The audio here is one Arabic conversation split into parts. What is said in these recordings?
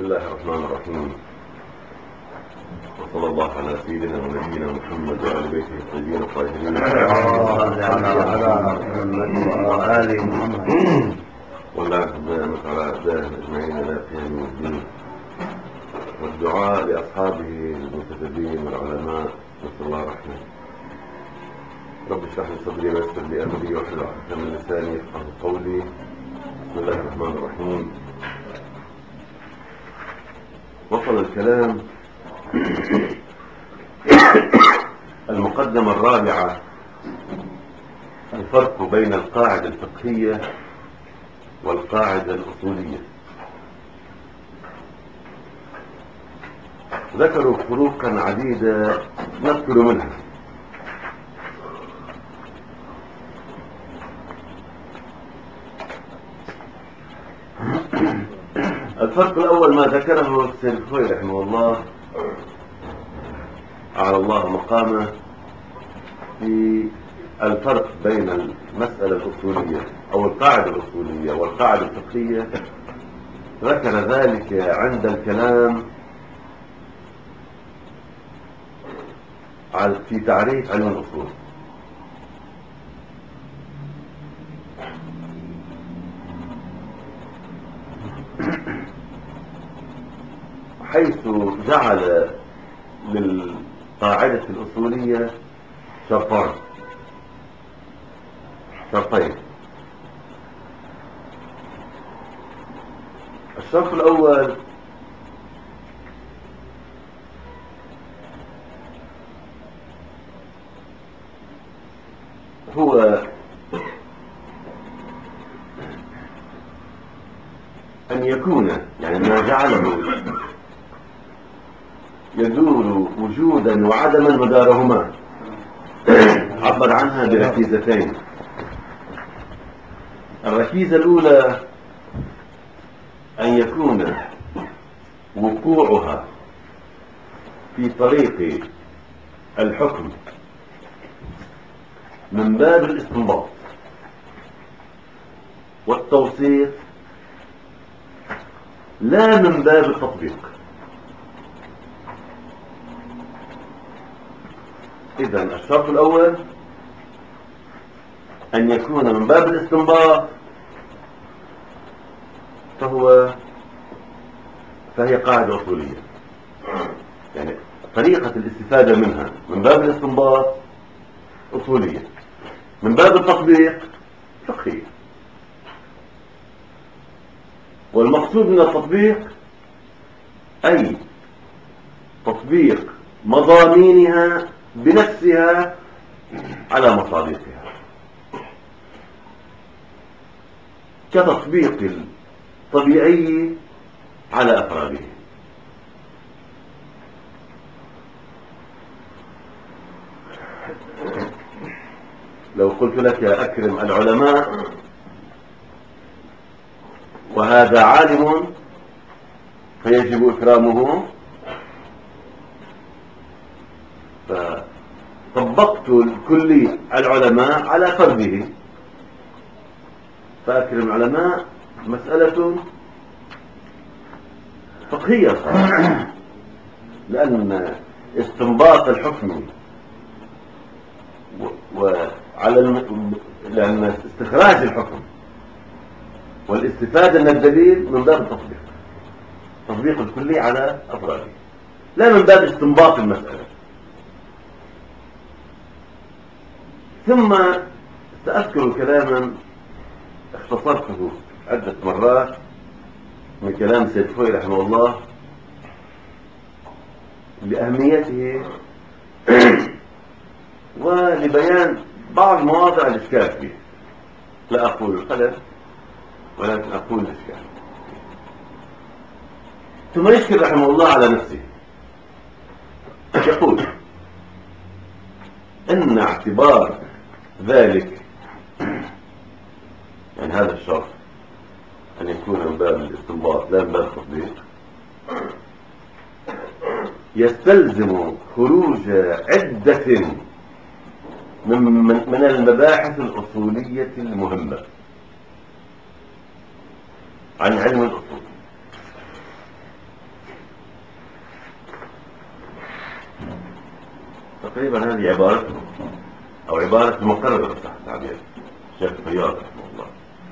الله الرحمن الرحيم، وصلى الله على سيدنا ونبينا محمد وعلى بيته الطيبين الطاهرين على محمد وآل محمد والله دائمت على أعدائهم أجمعين إلى قيام الدين، والدعاء لأصحابه المتدبين والعلماء، نسأل الله الرحمة. رب اشرح لي صدري ويسر لي أمري واحلل عقدة من لساني يفقهوا قولي. بسم الله الرحمن الرحيم. وصل الكلام المقدمة الرابعة، الفرق بين القاعدة الفقهية والقاعدة الأصولية. ذكروا فروقا عديدة نذكر منها. الفرق الأول ما ذكره السيد الخوي رحمه الله على الله مقامه في الفرق بين المسألة الأصولية أو القاعدة الأصولية والقاعدة الفقهية. ذكر ذلك عند الكلام في تعريف علم الأصول، حيث جعل للقاعدة الأصولية شرطين. الشرط الأول هو أن يكون ما جعله يدور وجودا وعدما مدارهما، عبر عنها بركيزتين. الركيزة الأولى أن يكون وقوعها في طريق الحكم من باب الاستنباط والتوثيق، لا من باب التطبيق. إذن الشرط الأول أن يكون من باب الاستنباط، فهي قاعدة أصولية، طريقة الاستفادة منها من باب الاستنباط أصولية، من باب التطبيق فقهية. والمقصود من التطبيق أي تطبيق مضامينها بنفسها على مصادقها، كتطبيق الطبيعي على أفراده. لو قلت لك أكرم العلماء وهذا عالم فيجب إكرامه، فطبقت الكلي العلماء على فرده، فأكرم العلماء مسألة فقهية صراحة، لأن استنباط الحكم لأن استخراج الحكم والاستفادة من الدليل من باب التطبيق، تطبيق الكلي على أفراده، لا من باب استنباط المسألة. ثم سأذكر كلاما اختصرته عدة مرات من كلام سيد خوي رحمه الله لأهميته ولبيان بعض مواضع الإشكال فيه. لا أقول الخلل ولكن أقول الإشكال. ثم يشكل رحمه الله على نفسه، يقول إن اعتبار ذلك، هذا الشرط أن يكون من باب الاستنباط لا من باب التطبيق، يستلزم خروج عدة من المباحث الأصولية المهمة عن علم الأصول. تقريبا هذه عبارته أو عبارة المقرر صح التعبير الشيخ الفياض رحمه الله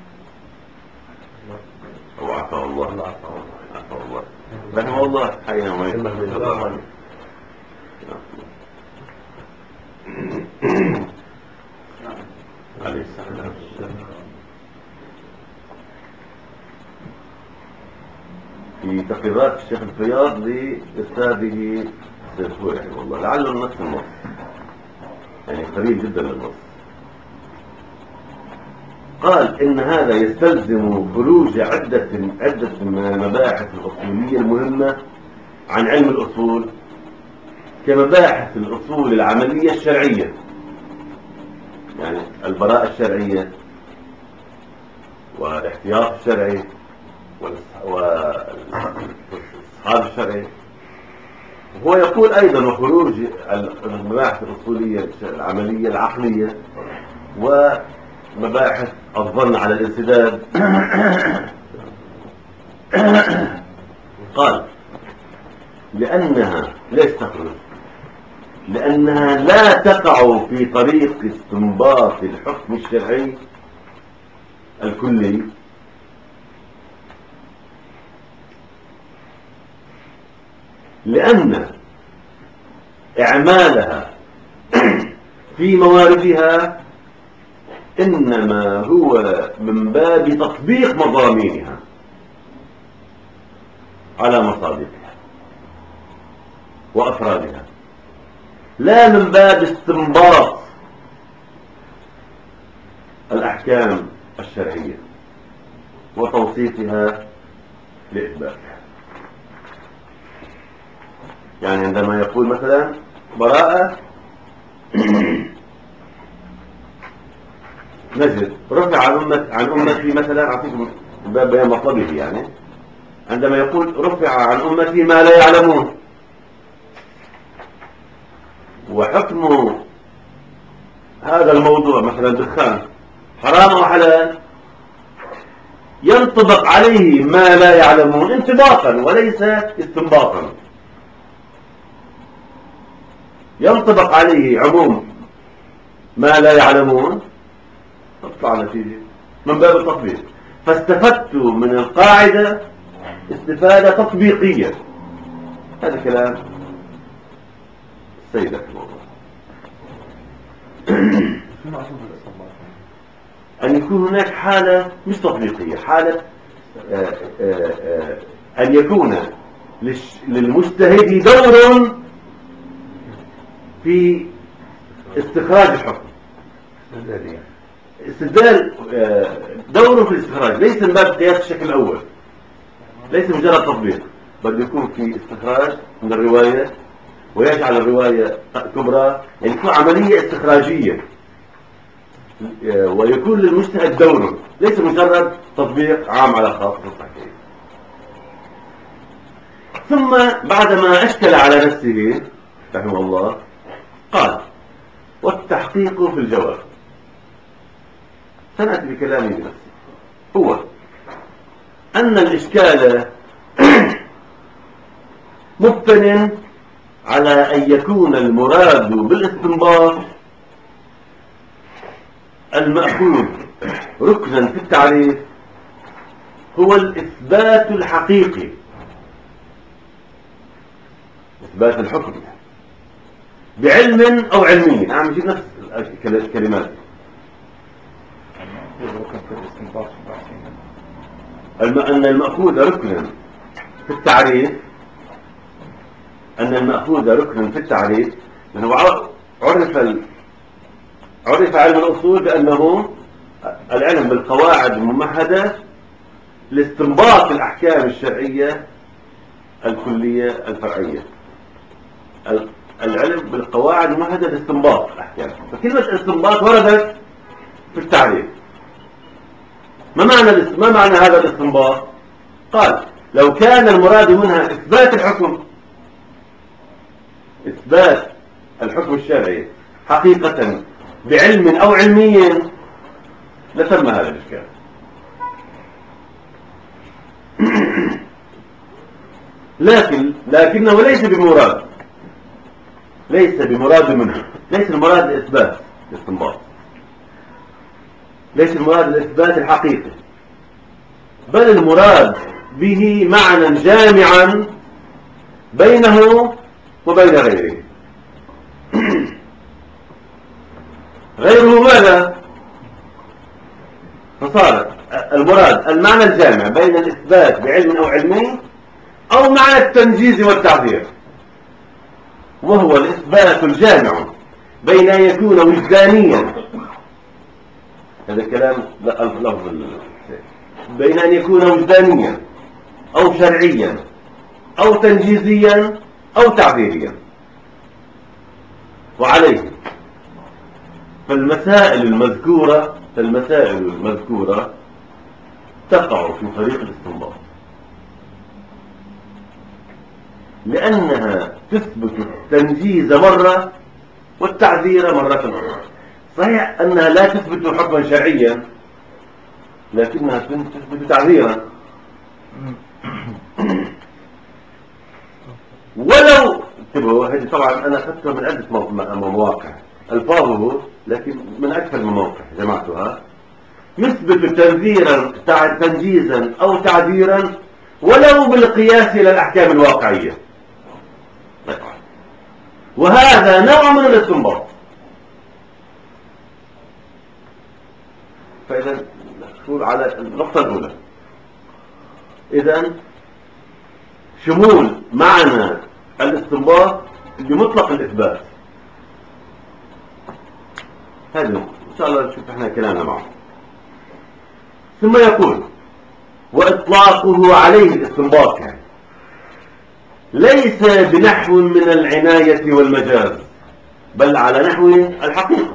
أو عفا الله عفا الله رحمه الله حيا وميتا عليه السلام. في تقريرات الشيخ الفياض لأستاذه السيفوري رحمه الله لعله نفس النص يعني قريب جدا للنص. قال إن هذا يستلزم خروج عدة من المباحث الأصولية المهمة عن علم الأصول كمباحث الأصول العملية الشرعية، يعني البراءة الشرعية والاحتياط الشرعي والاستصحاب الشرعي. وهو يقول أيضا وخروج المباحث الأصولية العملية العقلية ومباحث الظن على الانسداد. قال لأنها ليش تخرج؟ لأنها لا تقع في طريق استنباط الحكم الشرعي الكلي لأن إعمالها في مواردها إنما هو من باب تطبيق مضامينها على مصادرها وأفرادها، لا من باب استنباط الأحكام الشرعية وتوصيفها لإثباتها. يعني عندما يقول مثلا براءة نجد رفع عن أمتي مثلا، أعطيكم باب بيان مطلبه، يعني عندما يقول رفع عن أمتي ما لا يعلمون، وحكم هذا الموضوع مثلا دخان حرام أو حلال ينطبق عليه ما لا يعلمون انطباقا وليس استنباطا، ينطبق عليه عموم ما لا يعلمون تطلع نتيجة من باب التطبيق. فاستفدت من القاعدة استفادة تطبيقية. هذا كلام السيد رحمه الله. أن يكون هناك حالة مش تطبيقية، حالة أن يكون للمجتهد دور في استخراج الحكم، استدلال دوره في الاستخراج، ليس من باب قياس الشكل الأول، ليس مجرد تطبيق، بل يكون في استخراج من الرواية ويجعل الرواية كبرى، يعني يكون عملية استخراجية ويكون للمجتهد دوره، ليس مجرد تطبيق عام على خاص في التحقيق. ثم بعدما أشكل على نفسه رحمه الله قال والتحقيق في الجواب. سنأتي بكلامي بنفسي، هو أن الإشكال مبتن على أن يكون المراد بالاستنباط المأخوذ ركنا في التعريف هو الإثبات الحقيقي، إثبات الحكم بعلم أو علمي. أنا عم بجيب نفس الكلمات. أن المأخوذ ركنا في التعريف، أن المأخوذ ركنا في التعريف، لأنه عرف علم الأصول بأنه العلم بالقواعد الممهدة لاستنباط الأحكام الشرعية الكلية الفرعية، العلم بالقواعد الممهدة لاستنباط الأحكام. فكلمة استنباط وردت في التعريف. ما معنى هذا الاستنباط؟ قال لو كان المراد منها إثبات الحكم، إثبات الحكم الشرعي حقيقة بعلم أو علمي لتم هذا الإشكال. لكنه ليس بمراد، ليس بمراد منه، ليس المراد الإثبات الاستنباط، ليس المراد الإثبات الحقيقي، بل المراد به معنى جامعا بينه وبين غيره. غيره ماذا؟ فصار المراد المعنى الجامع بين الإثبات بعلم أو علمين، أو معنى التنجيز والتعبير، وهو الإثبات الجامع بين أن يكون وجدانيا، هذا الكلام لفظ، بين أن يكون وجدانيا أو شرعيا أو تنجيزيا أو تعبيريا. وعليه فالمسائل المذكورة تقع في طريق الاستنباط، لأنها تثبت التنجيز مرة والتعذير مرة أخرى. صحيح أنها لا تثبت حكما شرعيا، لكنها تثبت تعذيرا. ولو انتبهوا، هذه طبعا أنا أخذتها من عدة مواقع، ألفاظه لكن من أكثر من موقع جمعتها. يثبت تنجيزا أو تعذيرا ولو بالقياس إلى الأحكام الواقعية، وهذا نوع من الاستنباط. فإذا نقول على النقطة الأولى، إذن شمول معنى الاستنباط بمطلق الإثبات، هذه نقطة إن شاء الله نشوف احنا كلامنا معه. ثم يقول وإطلاقه عليه الاستنباط يعني ليس بنحو من العناية والمجاز، بل على نحو الحقيقة،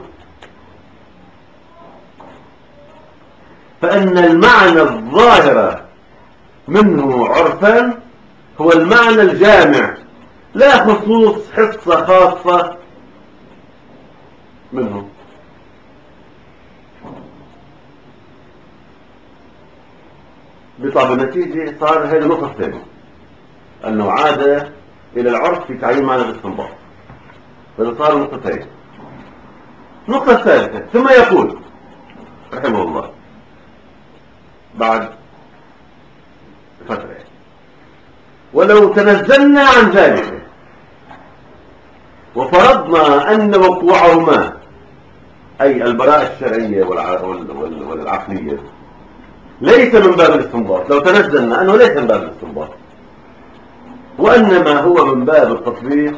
فأن المعنى الظاهر منه عرفا هو المعنى الجامع، لا خصوص حصة خاصة منه. بطبع النتيجة صار هذه النقطة الثانية، أنه عاد إلى العرف في تعيين معنى الاستنباط، هذا صار النقطة الثانية. النقطة الثالثة، ثم يقول رحمه الله بعد فترة: ولو تنزلنا عن ذلك وفرضنا أن وقوعهما، أي البراءة الشرعية والعقلية، ليس من باب الاستنباط، لو تنزلنا أنه ليس من باب الاستنباط وإنما هو من باب التطبيق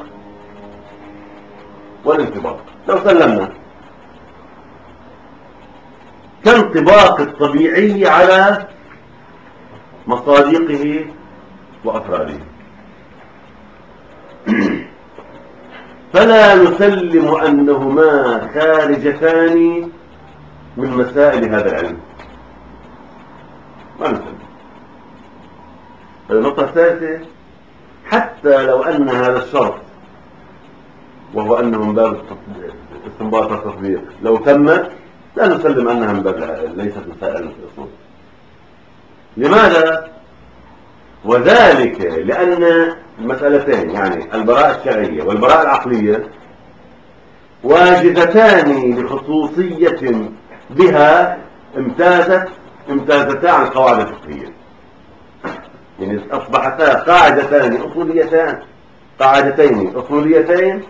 والانطباق، لو سلمنا كانطباق الطبيعي على مصادقه وأفراده، فلا نسلم أنهما خارجتان من مسائل هذا العلم، ما نسلم. النقطة الثالثة: حتى لو أن هذا الشرط، وهو أنه من باب استنباط التطبيق، لو تمت لا نسلم أنها من باب ليست مسائل الأصول. لماذا؟ وذلك لأن المسألتين، يعني البراءة الشرعية والبراءة العقلية، واجدتان لخصوصية بها امتازتا عن القواعد الفقهية، يعني أصبحتا قاعدتين أصوليتين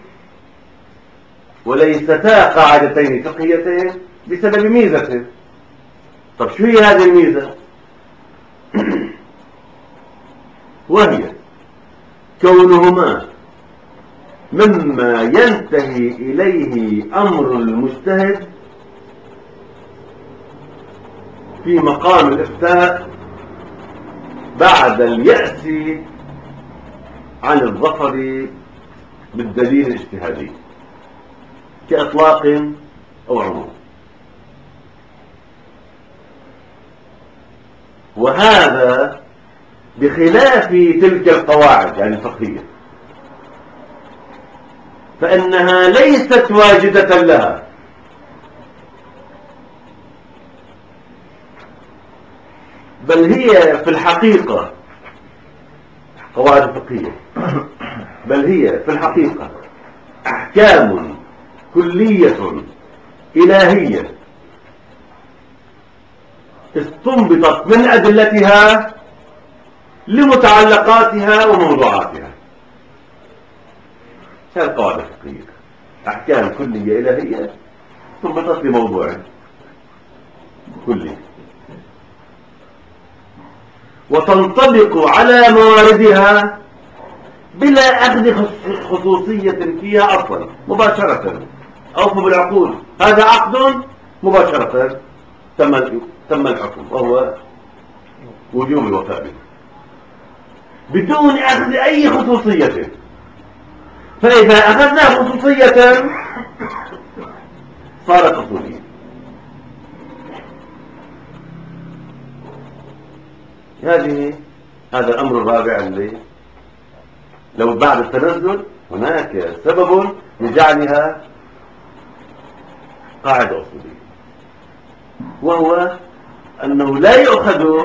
وليستا قاعدتين فقهيتين بسبب ميزة. طب شو هي هذه الميزة؟ وهي كونهما مما ينتهي إليه أمر المجتهد في مقام الإفتاء بعد اليأس عن الظفر بالدليل الاجتهادي، كإطلاق أو عموم. وهذا بخلاف تلك القواعد يعني الفقهية، فإنها ليست واجدة لها، بل هي في الحقيقة قواعد فقهية، بل هي في الحقيقة أحكام كلية إلهية استنبطت من أدلتها لمتعلقاتها وموضوعاتها. هذه القواعد الفقهية، أحكام كلية إلهية استنبطت لموضوع كلي وتنطبق على مواردها بلا أخذ خصوصية فيها أصلا مباشرة. أوفوا بالعقود، هذا عقد مباشرة تم الحكم وهو وجوب الوفاء به بدون أخذ أي خصوصية. فإذا أخذنا خصوصية صارت أصولية. هذا الأمر الرابع الذي لو بعد التنزل هناك سبب لجعلها قاعدة أصولية، وهو أنه لا يؤخذ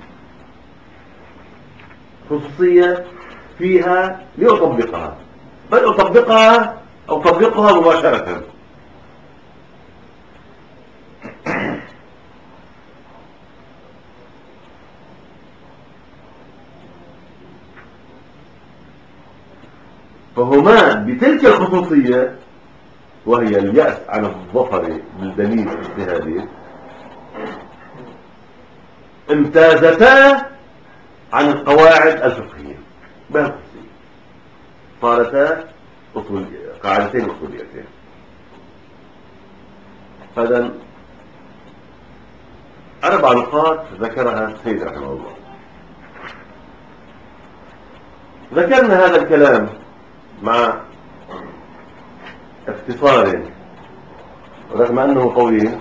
خصوصية فيها لأطبقها، بل أطبقها أو أطبقها مباشرة. فهما بتلك الخصوصية وهي اليأس عن الظفر بالدليل الاجتهادي امتازتا عن القواعد الفقهية بهالخصوصية، صارتا قاعدتين أصوليتين. هذا 4 نقاط ذكرها السيد رحمه الله. ذكرنا هذا الكلام مع اختصار رغم أنه طويل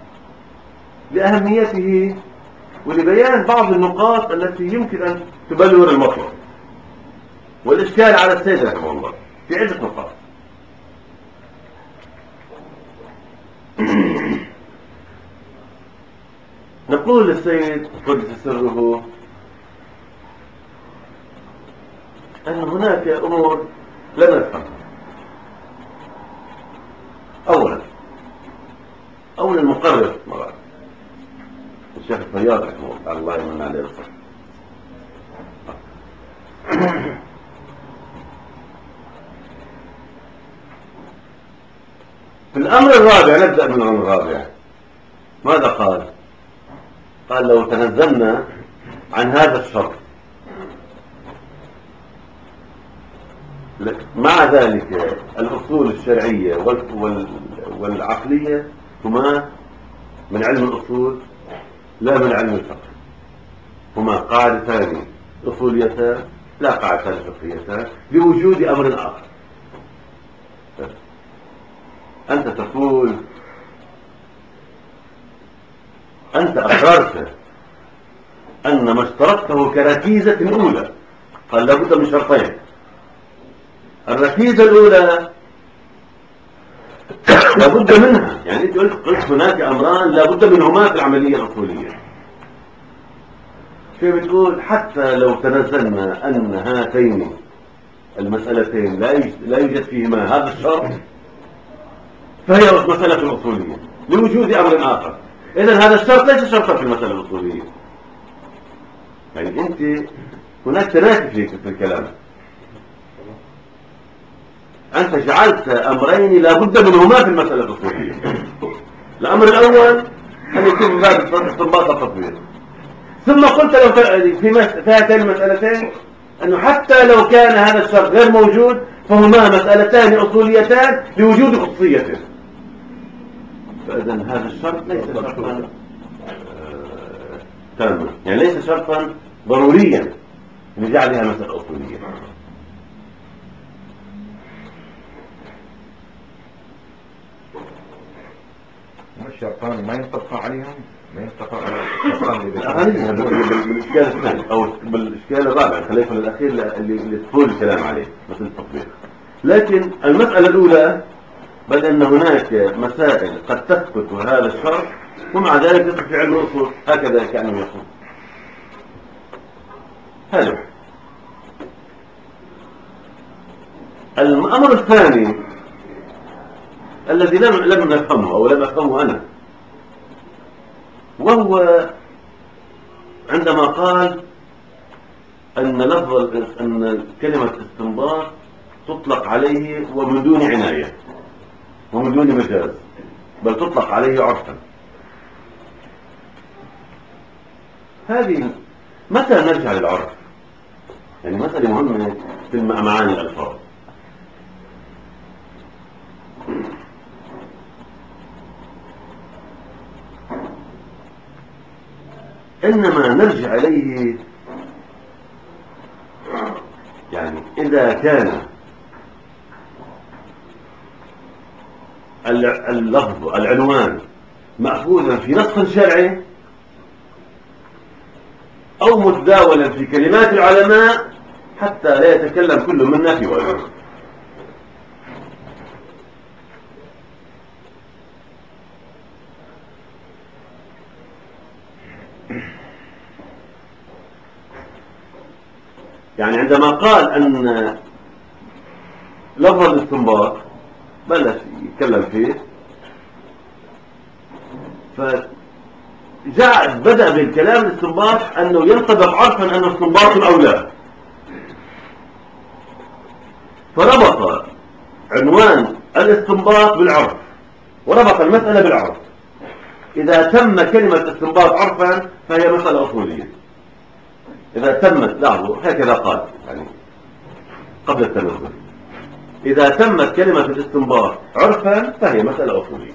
لأهميته ولبيان بعض النقاط التي يمكن أن تبلور المطلب والإشكال على السيد رحمه الله في عدة نقاط. نقول للسيد قدس سره أن هناك أمور لا نفهمها. أولا المقرر مرات الشيخ الفياض رحمه الله يمن عليه الصحة في الأمر الرابع. نبدأ من الأمر الرابع. ماذا قال؟ قال لو تنزلنا عن هذا الشرط مع ذلك الأصول الشرعية والعقلية هما من علم الأصول لا من علم الفقه، هما قاعدتان أصوليتان لا قاعدتان فقهيتان لوجود أمر آخر. أنت تقول أنت أقررت أن ما اشترطته كركيزة أولى، قال لابد من شرطين. الركيزة الأولى لابد منها، يعني أنت قلت هناك أمران لابد منهما في العملية الأصولية. شو بتقول؟ حتى لو تنزلنا أن هاتين المسألتين لا يوجد فيهما هذا الشرط فهي مسألة أصولية لوجود أمر آخر. إذن هذا الشرط ليس شرطا في المسألة الأصولية. يعني أنت هناك تنافي في الكلام. أنت جعلت أمرين لا بد منهما في المسألة الأصولية. الأمر الأول أن يكون من باب استنباط التطبيق، ثم قلت لو في هاتين المسألتين أنه حتى لو كان هذا الشرط غير موجود فهما مسألتان أصوليتان لوجود خصوصيته. فإذن هذا الشرط ليس شرطا تاما، يعني ليس شرطا ضروريا لجعلها مسألة أصولية. الشرطان ما ينطبق عليهم، ما ينطبق على الشرطان بالإشكال الثاني أو بالإشكال الرابع، خلينا الأخير اللي تطول الكلام عليه مثل التطبيق. لكن المسألة الأولى بل أن هناك مسائل قد تثبت هذا الشرط ومع ذلك يدخل في علم الأصول، هكذا كأنه يقول. هذا الأمر الثاني الذي لم نفهمه أو لم أفهمه أنا، وهو عندما قال أن كلمة استنباط تطلق عليه ومن دون عناية ومن دون مجاز، بل تطلق عليه عرفا. هذه متى نرجع للعرف؟ يعني مسألة مهمة في معاني الألفاظ. إنما نرجع إليه يعني إذا كان اللفظ العنوان مأخوذا في نص شرعي أو متداولا في كلمات العلماء حتى لا يتكلم كل منا في وجهه. يعني عندما قال أن لفظ الاستنباط بلش يتكلم فيه، بدأ بالكلام الاستنباط أنه ينطبق عرفا أنه استنباط أو لا، فربط عنوان الاستنباط بالعرف وربط المسألة بالعرف. إذا تم كلمة استنباط عرفا فهي مسألة أصولية. إذا تمت، لاحظوا هكذا قال يعني قبل التنزل، إذا تمت كلمة الاستنباط عرفا فهي مسألة أصولية.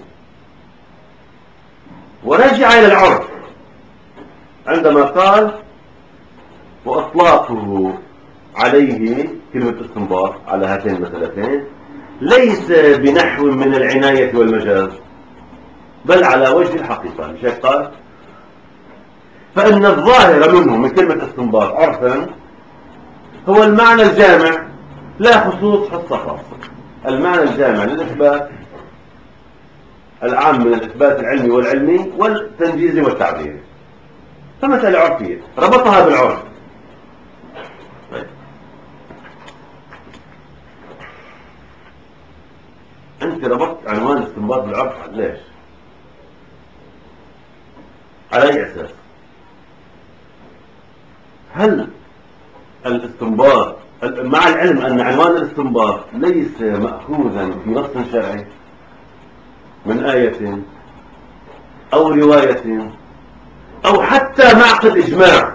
ورجع إلى العرف عندما قال وأطلاقه عليه كلمة استنباط على هاتين المسألتين ليس بنحو من العناية والمجاز بل على وجه الحقيقة. مش هيك قال؟ فإن الظاهر منه من كلمة استنباط عرفا هو المعنى الجامع لا خصوص حصة خاصة، المعنى الجامع للإثبات العام من الإثبات العلمي والعلمي والتنجيزي والتعبيري، فمسألة عرفية ربطها بالعرف. أنت ربطت عنوان الاستنباط بالعرف، ليش؟ على أي أساس؟ هل الاستنباط مع العلم أن عنوان الاستنباط ليس مأخوذا في نص شرعي من آية أو رواية أو حتى معقد إجماع؟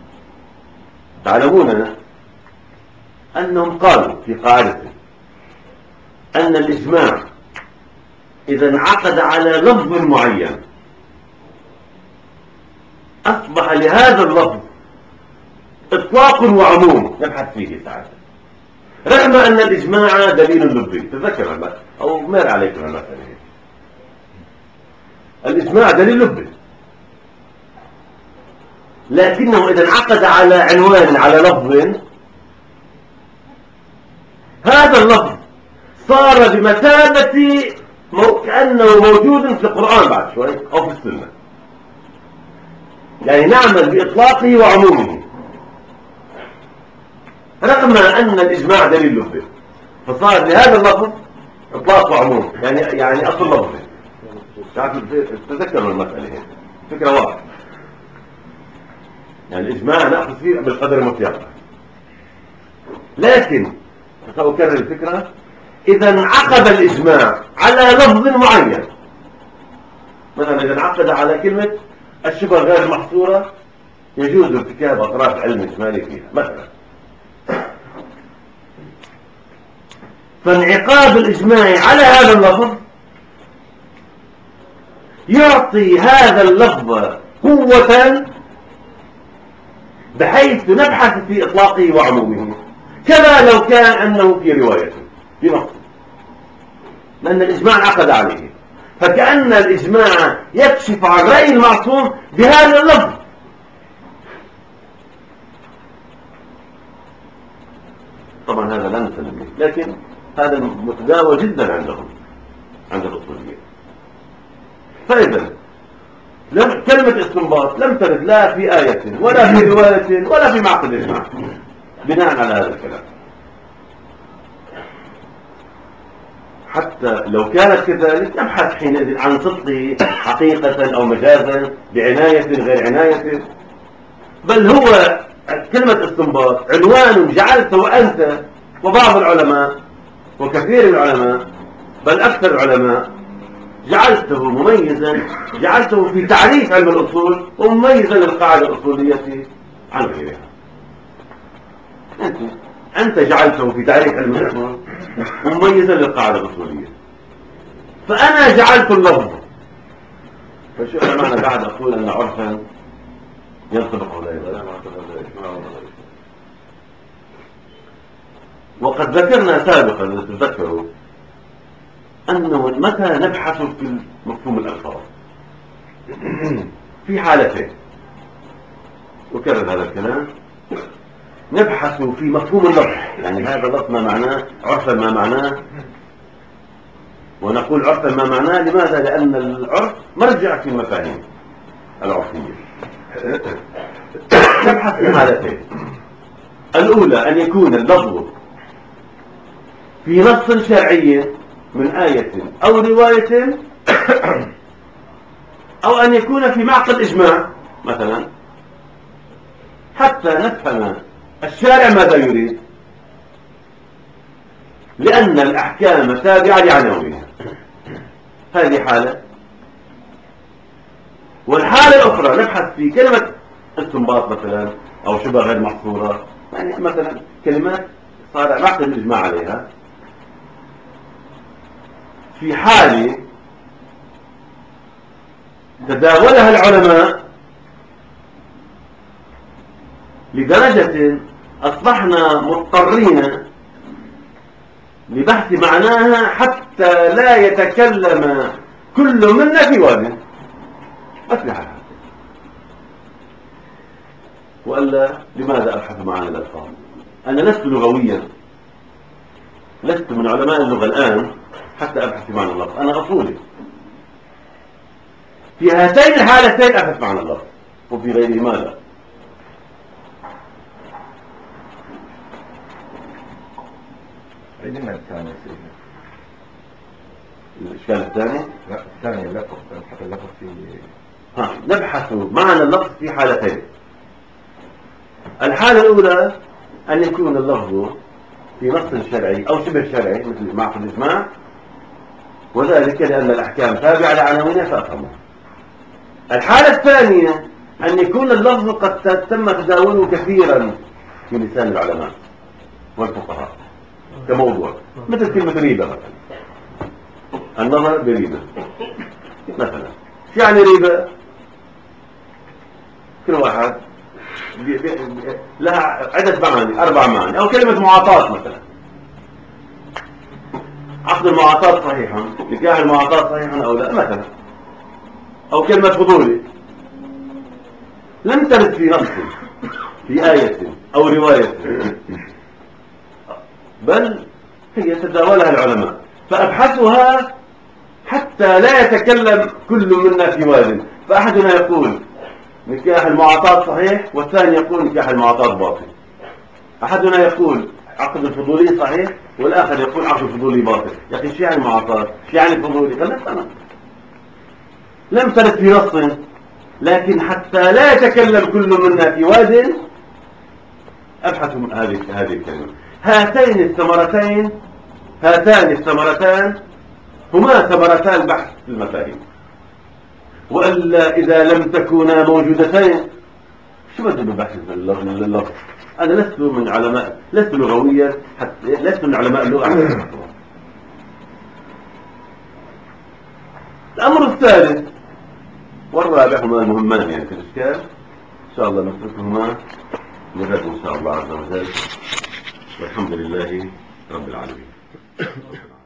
تعلمون أنهم قالوا في قاعدة أن الإجماع إذا انعقد على لفظ معين أصبح لهذا اللفظ إطلاق وعموم نبحث فيه ساعتها، رغم أن الإجماع دليل لبي. تذكر المثل أو مر عليكم المثل، الإجماع دليل لبي، لكنه إذا انعقد على عنوان على لفظ، هذا اللفظ صار بمثابة كأنه موجود في القرآن بعد شوي أو في السنة، يعني نعمل بإطلاقه وعمومه رغم أن الإجماع دليل لبي، فصار لهذا اللفظ إطلاق وعموم، يعني أصل لفظي. تذكروا المسألة هي فكرة واحدة، يعني الإجماع نأخذ فيه بالقدر المطلق. لكن سأكرر الفكرة، إذا انعقد الإجماع على لفظ معين، مثلا إذا انعقد على كلمة الشبه غير المحصورة يجوز ارتكاب أطراف علم إجمالي فيها مثلا، فانعقاد الإجماع على هذا اللفظ يعطي هذا اللفظ قوة بحيث نبحث في إطلاقه وعمومه، كما لو كان أنه في رواية في نص، لأن الإجماع انعقد عليه، فكأن الإجماع يكشف عن رأي المعصوم بهذا اللفظ. طبعا هذا لا نسلم به، لكن هذا متداول جدا عندهم عند الأصوليين. فإذا كلمة استنباط لم ترد لا في آية ولا في رواية ولا في معقد إجماع بناء على هذا الكلام. حتى لو كانت كذلك يبحث حينئذ عن صدقه حقيقة أو مجازا بعناية غير عناية. بل هو كلمة استنباط عنوان جعلته أنت وبعض العلماء وكثير من العلماء بل أكثر العلماء جعلته مميزا، جعلته في تعريف علم الأصول ومميزا للقاعدة الأصولية عن غيرها. أنت جعلته في تعريف علم الأصول مميزا للقاعدة الأصولية، فأنا جعلت اللفظ. فشو معنى بعد أقول أن عرفا ينطبق ولا ينطبق؟ وقد ذكرنا سابقا إذا تتذكروا أنه متى نبحث في مفهوم الألفاظ في حالتين، وكرر هذا الكلام، نبحث في مفهوم اللفظ، يعني هذا اللفظ ما معناه، عرفا ما معناه. ونقول عرفا ما معناه لماذا؟ لأن العرف مرجع في المفاهيم العرفية. نبحث في حالتين، الأولى أن يكون اللفظ في نص شرعي من آية أو رواية، أو أن يكون في معقل إجماع مثلا، حتى نفهم الشارع ماذا يريد، لأن الأحكام تابعة لعناوينها. هذه حالة. والحالة الأخرى نبحث في كلمة استنباط مثلا أو شبه غير محصورة، يعني مثلا كلمات صار معقل الإجماع عليها، في حال تداولها العلماء لدرجة أصبحنا مضطرين لبحث معناها حتى لا يتكلم كل منا في واد مثل هذا. وإلا لماذا أبحث معنى الألفاظ؟ أنا لست لغويا، لست من علماء اللغة الآن حتى أبحث في معنى اللفظ، أنا أصولي. في هاتين الحالتين أبحث معنى اللفظ، وفي غيرهما لا. عندنا الثاني الإشكال الثاني؟ لا، الثاني اللفظ، نبحث اللفظ في نبحث معنى اللفظ في حالتين. الحالة الأولى أن يكون اللفظ في نص شرعي أو شبه شرعي مثل معقل الإجماع، وذلك لأن الأحكام تابعة لعناوينها فأفهمها. الحالة الثانية أن يكون اللفظ قد تم تداوله كثيرا في لسان العلماء والفقهاء كموضوع، مثل كلمة ريبة مثلا، النظر بريبة مثلا. شو يعني ريبة؟ كل واحد لها عدة معاني، 4 معاني. أو كلمة معاطاة مثلا، عقد المعاطاة صحيحا، نكاح المعاطاة صحيحا أو لا مثلا. أو كلمة فضولي لم ترد في نص في آية أو رواية، بل هي تداولها العلماء، فأبحثها حتى لا يتكلم كل منا في واد. فأحدنا يقول نكاح المعاطاة صحيح، والثاني يقول نكاح المعاطاة باطل. أحدنا يقول عقد الفضولي صحيح، والآخر يقول عقد الفضولي باطل. يا أخي شو يعني معاطاة؟ شو يعني فضولي؟ لم ترد في نص، لكن حتى لا يتكلم كل منا في واد أبحث هذه الكلمة. هاتان الثمرتان هما ثمرتان بحث المفاهيم. وإلا إذا لم تكونا موجودتين شو بدي ببحث اللفظ؟ أنا لست لغويا، لست من علماء اللغة. الأمر الثالث والرابع هما المهمان يعني في الإشكال، إن شاء الله نتركهما لغد إن شاء الله عز وجل، والحمد لله رب العالمين.